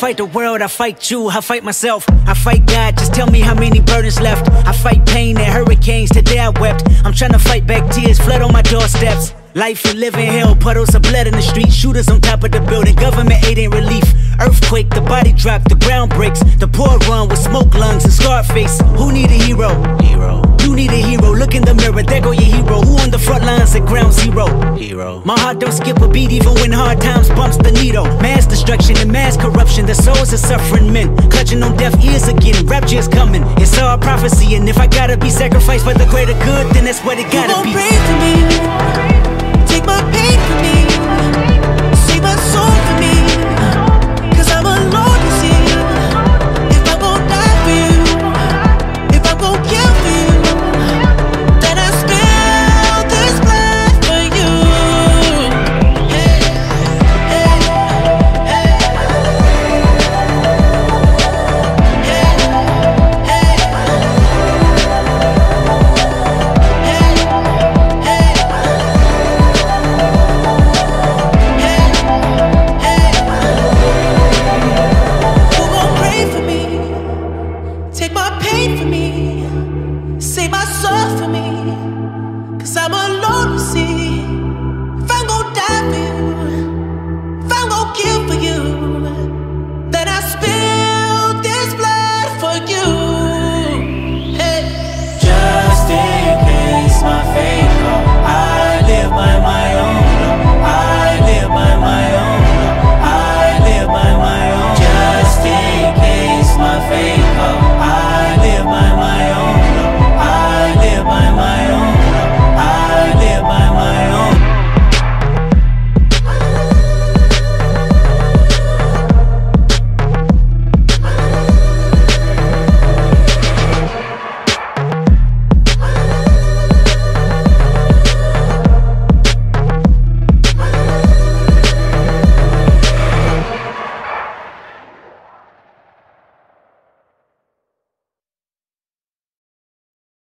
fight the world, I fight you, I fight myself, I fight God, just tell me how many burdens left. I fight pain and hurricanes, today I wept. I'm trying to fight back tears, flood on my doorsteps. Life and living hell, puddles of blood in the street, shooters on top of the building, government aid ain't relief. Earthquake, the body drop, the ground breaks, the poor run with smoke lungs and scarred face. Who need a hero? You need a hero, look in the mirror, there go your hero. Who on the front lines at ground zero? My heart don't skip a beat even when hard times bumps the needle. Mass destruction and mass corruption, the souls of suffering men clutching on deaf ears again, rapture is coming. It's all prophecy, and if I gotta be sacrificed for the greater good, then that's what it gotta be. You gon' pray for me, take my pain for me, save my soul for me, 'cause I'm alone to see. If I gon' die for you, if I gon' kill for you, then I spill this blood for you. Hey, hey, hey. Who gon' pray for me? Take my pain for me, save my soul for me.